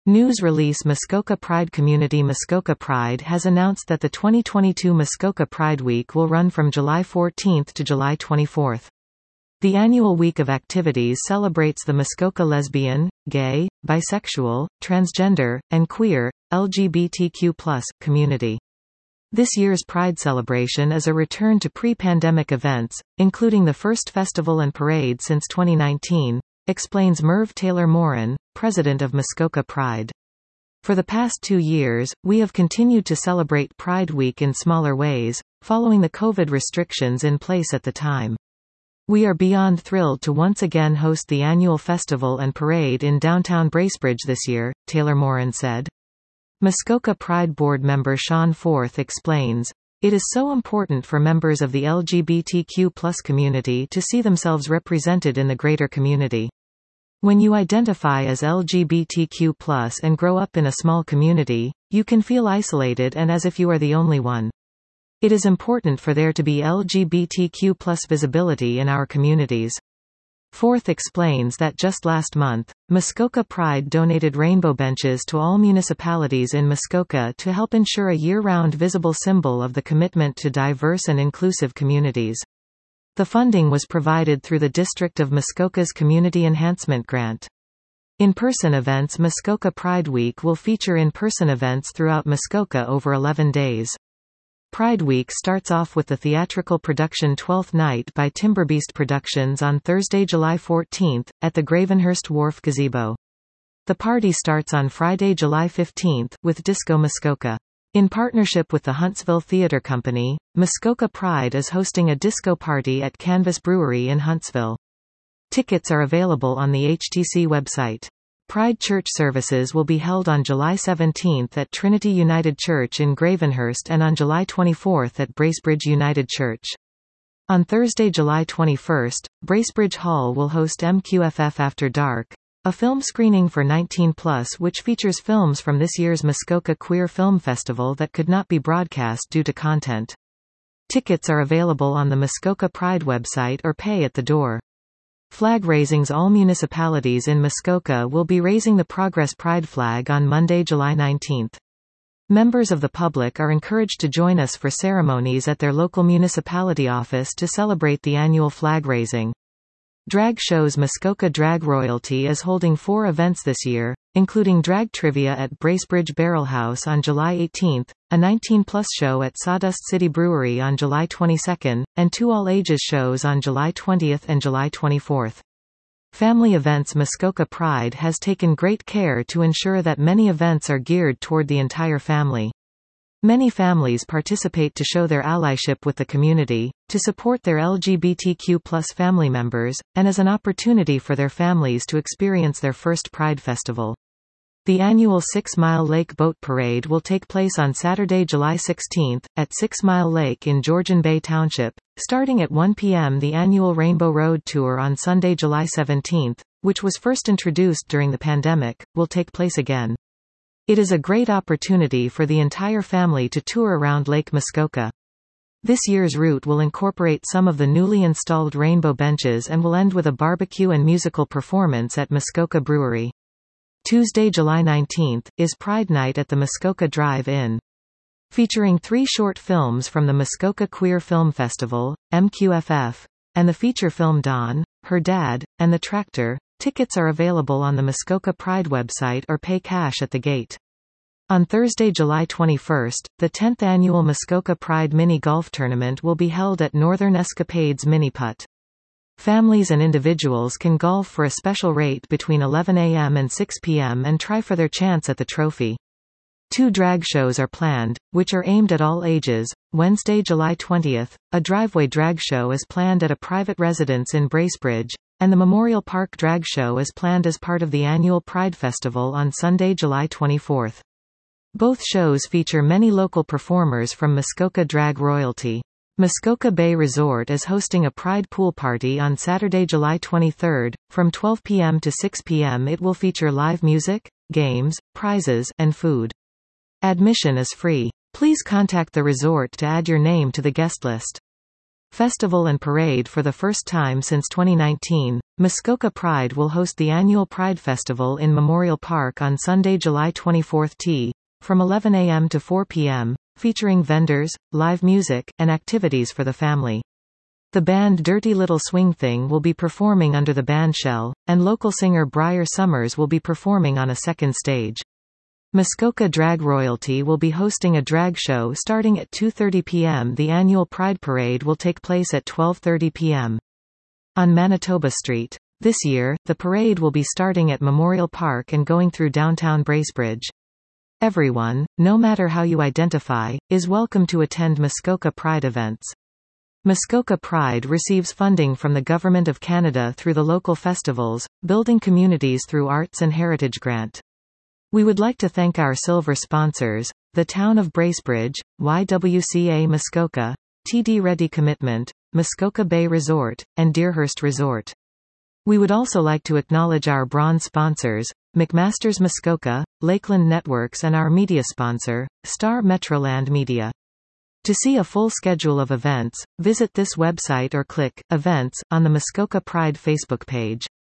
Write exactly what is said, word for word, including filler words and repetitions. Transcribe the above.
News release Muskoka Pride Community Muskoka Pride has announced that the twenty twenty-two Muskoka Pride Week will run from July fourteenth to July twenty-fourth. The annual week of activities celebrates the Muskoka lesbian, gay, bisexual, transgender, and queer, L G B T Q plus, community. This year's Pride celebration is a return to pre-pandemic events, including the first festival and parade since twenty nineteen, explains Merv Taylor Morin, president of Muskoka Pride. For the past two years, we have continued to celebrate Pride Week in smaller ways, following the COVID restrictions in place at the time. We are beyond thrilled to once again host the annual festival and parade in downtown Bracebridge this year, Taylor Morin said. Muskoka Pride Board member Sean Forth explains, "It is so important for members of the L G B T Q plus community to see themselves represented in the greater community. When you identify as L G B T Q plus and grow up in a small community, you can feel isolated and as if you are the only one. It is important for there to be L G B T Q plus visibility in our communities." Forth explains that just last month, Muskoka Pride donated rainbow benches to all municipalities in Muskoka to help ensure a year-round visible symbol of the commitment to diverse and inclusive communities. The funding was provided through the District of Muskoka's Community Enhancement Grant. In-person events Muskoka Pride Week will feature in-person events throughout Muskoka over eleven days. Pride Week starts off with the theatrical production Twelfth Night by Timberbeast Productions on Thursday, July fourteenth, at the Gravenhurst Wharf Gazebo. The party starts on Friday, July fifteenth, with Disco Muskoka. In partnership with the Huntsville Theater Company, Muskoka Pride is hosting a disco party at Canvas Brewery in Huntsville. Tickets are available on the H T C website. Pride Church services will be held on July seventeenth at Trinity United Church in Gravenhurst and on July twenty-fourth at Bracebridge United Church. On Thursday, July twenty-first, Bracebridge Hall will host M Q F F After Dark, a film screening for nineteen plus which features films from this year's Muskoka Queer Film Festival that could not be broadcast due to content. Tickets are available on the Muskoka Pride website or pay at the door. Flag raisings All municipalities in Muskoka will be raising the Progress Pride flag on Monday, July nineteenth. Members of the public are encouraged to join us for ceremonies at their local municipality office to celebrate the annual flag raising. Drag shows Muskoka Drag Royalty is holding four events this year, including drag trivia at Bracebridge Barrel House on July eighteenth, a nineteen plus show at Sawdust City Brewery on July twenty-second, and two all-ages shows on July twentieth and July twenty-fourth. Family events Muskoka Pride has taken great care to ensure that many events are geared toward the entire family. Many families participate to show their allyship with the community, to support their L G B T Q plus family members, and as an opportunity for their families to experience their first Pride Festival. The annual Six Mile Lake Boat Parade will take place on Saturday, July sixteenth, at Six Mile Lake in Georgian Bay Township, starting at one p m The annual Rainbow Road Tour on Sunday, July seventeenth, which was first introduced during the pandemic, will take place again. It is a great opportunity for the entire family to tour around Lake Muskoka. This year's route will incorporate some of the newly installed rainbow benches and will end with a barbecue and musical performance at Muskoka Brewery. Tuesday, July nineteenth, is Pride Night at the Muskoka Drive-In. Featuring three short films from the Muskoka Queer Film Festival, M Q F F, and the feature film Dawn, Her Dad, and the Tractor. Tickets are available on the Muskoka Pride website or pay cash at the gate. On Thursday, July twenty-first, the tenth annual Muskoka Pride Mini Golf Tournament will be held at Northern Escapades Mini Putt. Families and individuals can golf for a special rate between eleven a m and six p m and try for their chance at the trophy. Two drag shows are planned, which are aimed at all ages. Wednesday, July twentieth, a driveway drag show is planned at a private residence in Bracebridge, and the Memorial Park Drag Show is planned as part of the annual Pride Festival on Sunday, July twenty-fourth. Both shows feature many local performers from Muskoka Drag Royalty. Muskoka Bay Resort is hosting a Pride Pool Party on Saturday, July twenty-third. From twelve p m to six p m it will feature live music, games, prizes, and food. Admission is free. Please contact the resort to add your name to the guest list. Festival and parade for the first time since twenty nineteen, Muskoka Pride will host the annual Pride Festival in Memorial Park on Sunday, July twenty-fourth t. from eleven a m to four p m, featuring vendors, live music, and activities for the family. The band Dirty Little Swing Thing will be performing under the band shell, and local singer Briar Summers will be performing on a second stage. Muskoka Drag Royalty will be hosting a drag show starting at two thirty p m The annual Pride Parade will take place at twelve thirty p m on Manitoba Street. This year, the parade will be starting at Memorial Park and going through downtown Bracebridge. Everyone, no matter how you identify, is welcome to attend Muskoka Pride events. Muskoka Pride receives funding from the Government of Canada through the local festivals, Building Communities through Arts and Heritage Grant. We would like to thank our silver sponsors, the Town of Bracebridge, Y W C A Muskoka, T D Ready Commitment, Muskoka Bay Resort, and Deerhurst Resort. We would also like to acknowledge our bronze sponsors, McMaster's Muskoka, Lakeland Networks, and our media sponsor, Star Metroland Media. To see a full schedule of events, visit this website or click Events on the Muskoka Pride Facebook page.